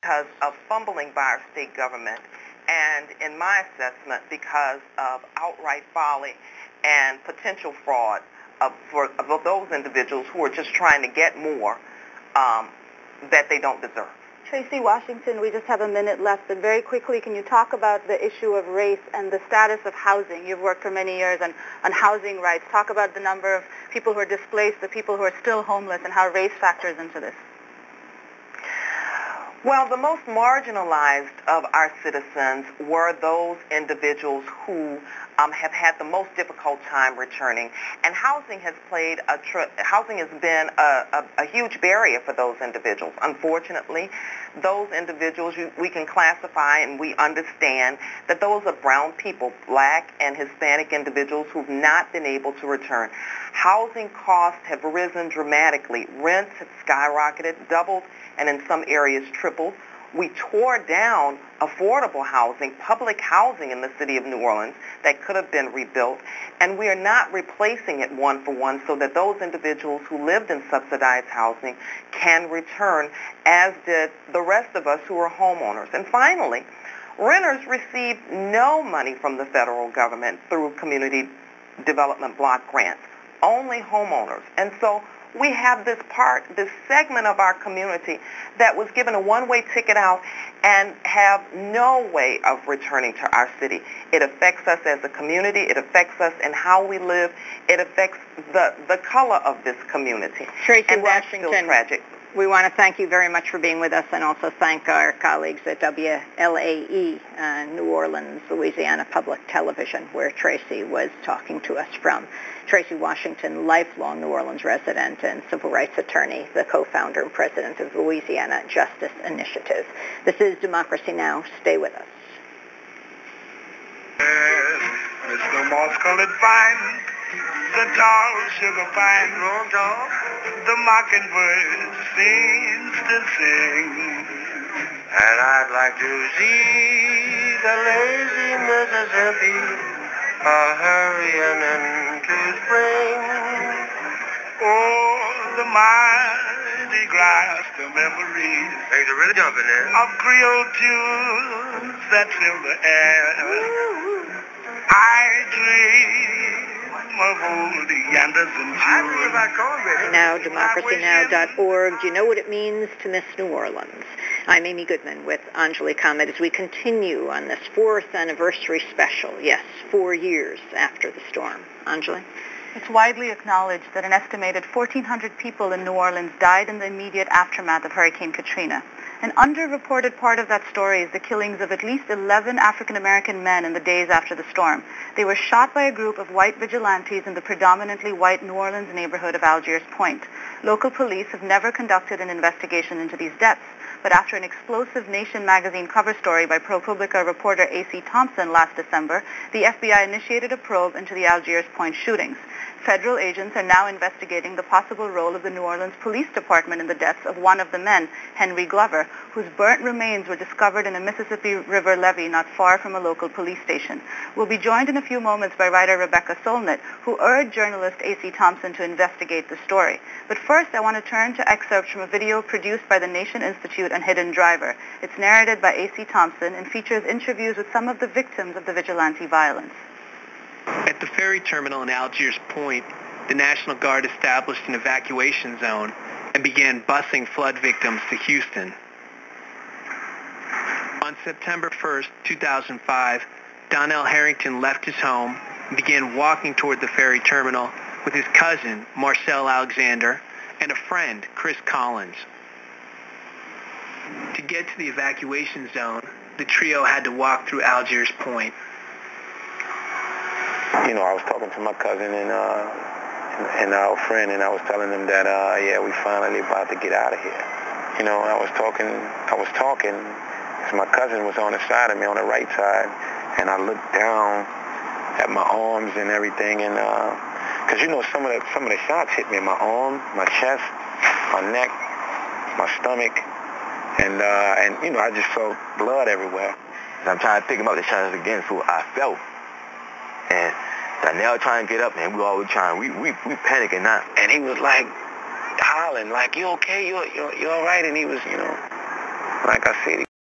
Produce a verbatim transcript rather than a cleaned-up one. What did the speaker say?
because of fumbling by our state government, and in my assessment, because of outright folly and potential fraud of, for, of those individuals who are just trying to get more um, that they don't deserve. Tracy Washington, we just have a minute left, but very quickly, can you talk about the issue of race and the status of housing? You've worked for many years on, on housing rights. Talk about the number of people who are displaced, the people who are still homeless, and how race factors into this. Well, the most marginalized of our citizens were those individuals who um, have had the most difficult time returning, and housing has played a tr- housing has been a, a, a huge barrier for those individuals. Unfortunately, those individuals you, we can classify and we understand that those are brown people, black and Hispanic individuals who've not been able to return. Housing costs have risen dramatically. Rents have skyrocketed, doubled, and in some areas tripled. We tore down affordable housing, public housing in the city of New Orleans that could have been rebuilt, and we are not replacing it one for one so that those individuals who lived in subsidized housing can return, as did the rest of us who are homeowners. And finally, renters receive no money from the federal government through community development block grants, only homeowners. And so we have this part, this segment of our community that was given a one-way ticket out and have no way of returning to our city. It affects us as a community. It affects us in how we live. It affects the, the color of this community. Tracy and that's Washington, still tragic. We want to thank you very much for being with us, and also thank our colleagues at W L A E, uh, New Orleans, Louisiana Public Television, where Tracy was talking to us from. Tracy Washington, lifelong New Orleans resident and civil rights attorney, the co-founder and president of the Louisiana Justice Initiative. This is Democracy Now! Stay with us. Yes, Mister Moss-colored vine, the tall sugar pine, the mockingbird seems to sing. And I'd like to see the lazy Mississippi a-hurrying into spring. Oh, the mighty glass, the memories Things are really jumping there. of Creole tunes that fill the air. I dream of old Anderson I dream about cornbread. Now, democracy now dot org. Do you know what it means to miss New Orleans? I'm Amy Goodman with Anjali Ahmed as we continue on this fourth anniversary special. Yes, four years after the storm. Anjali? It's widely acknowledged that an estimated fourteen hundred people in New Orleans died in the immediate aftermath of Hurricane Katrina. An underreported part of that story is the killings of at least eleven African-American men in the days after the storm. They were shot by a group of white vigilantes in the predominantly white New Orleans neighborhood of Algiers Point. Local police have never conducted an investigation into these deaths, but after an explosive Nation magazine cover story by ProPublica reporter A C Thompson last December, the F B I initiated a probe into the Algiers Point shootings. Federal agents are now investigating the possible role of the New Orleans Police Department in the deaths of one of the men, Henry Glover, whose burnt remains were discovered in a Mississippi River levee not far from a local police station. We'll be joined in a few moments by writer Rebecca Solnit, who urged journalist A C Thompson to investigate the story. But first, I want to turn to excerpts from a video produced by the Nation Institute on Hidden Driver. It's narrated by A C Thompson and features interviews with some of the victims of the vigilante violence. At the ferry terminal in Algiers Point, the National Guard established an evacuation zone and began busing flood victims to Houston. On September first, two thousand five, Donnell Harrington left his home and began walking toward the ferry terminal with his cousin, Marcel Alexander, and a friend, Chris Collins. To get to the evacuation zone, the trio had to walk through Algiers Point. You know, I was talking to my cousin and uh, and, and our friend, and I was telling them that, uh, yeah, we finally about to get out of here. You know, I was talking, I was talking, because my cousin was on the side of me, on the right side, and I looked down at my arms and everything, and because uh, you know, some of the some of the shots hit me in my arm, my chest, my neck, my stomach, and uh, and you know, I just felt blood everywhere. And I'm trying to think about the shots again, so I felt. And Donnell trying to get up, and we all were trying. We we we panicking now. And he was like hollering, like, "You okay? You you you all right?" And he was, you know, like I said,